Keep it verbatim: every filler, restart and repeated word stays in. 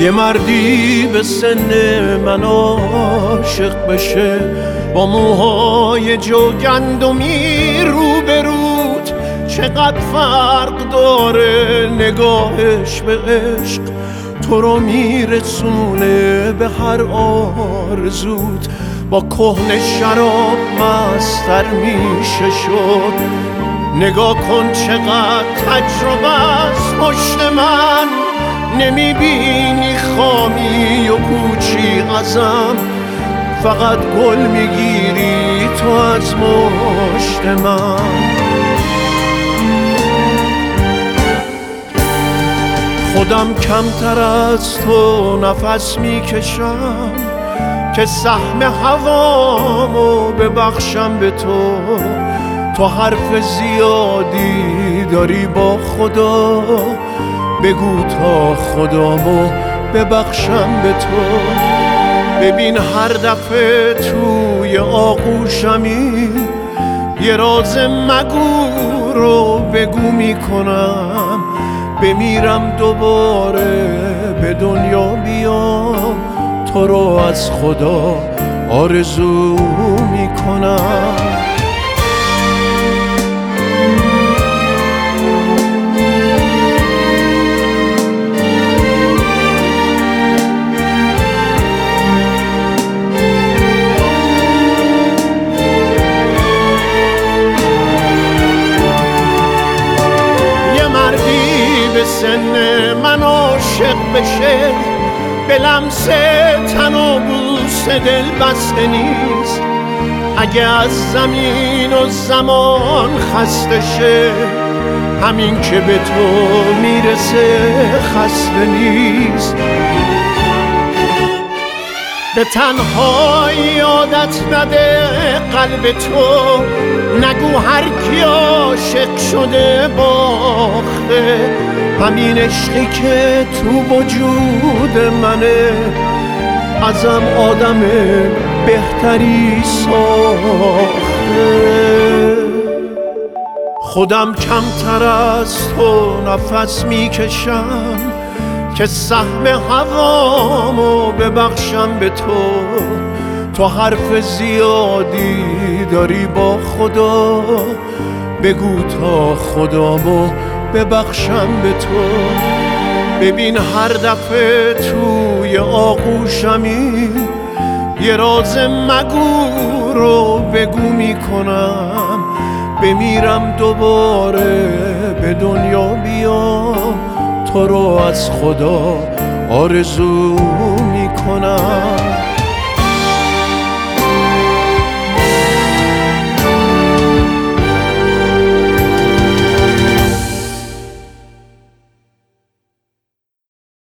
یه مردی به سن من عاشق بشه، با موهای جوگندمی روبروت، چقدر فرق داره نگاهش به عشق، تو رو میرسونه به هر آرزوت. با کهنه شراب مستر میشه شد، نگاه کن چقدر تجربه است پشت من، نمیبینی خامی و پوچی ازم، فقط گل میگیری تو از مشت من. خودم کمتر از تو نفس میکشم که سهم هوامو ببخشم به تو، تو حرف زیادی داری با خدا، بگو تا خدامو ببخشم به تو. ببین هر دفعه توی آغوشمی یه راز مگو رو بگو میکنم، بمیرم دوباره به دنیا بیام، تو رو از خدا آرزو میکنم. سن من عاشق بشه، به لمس تن و بوس دل بسته نیست، اگه از زمین و زمان خسته شه، همین که به تو میرسه خسته نیست. به تنهایی عادت نده قلب تو، نگو هر کی عاشق شده باخته، همین عشقی که تو وجود منه ازم آدم بهتری ساخته. خودم کمتر از تو نفس میکشم که سهم هوامو ببخشم به تو، تو حرف زیادی داری با خدا، بگو تا خدامو ببخشم به تو. ببین هر دفعه توی آغوشمی یه راز مگو رو بگو میکنم، بمیرم دوباره به دنیا بیام، تو رو از خدا آرزو میکنم.